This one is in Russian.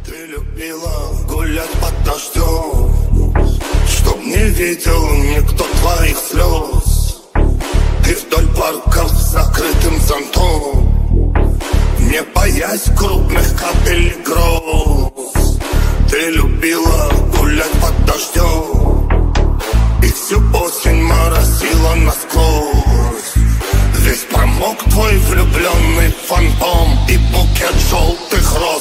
Ты любила гулять под дождем, чтоб не видел никто твоих слез. И вдоль парков с закрытым зонтом, не боясь крупных капель и гроз. Ты любила гулять под дождем, и всю осень моросила насквозь. Весь промок твой влюбленный фантом и букет желтых роз.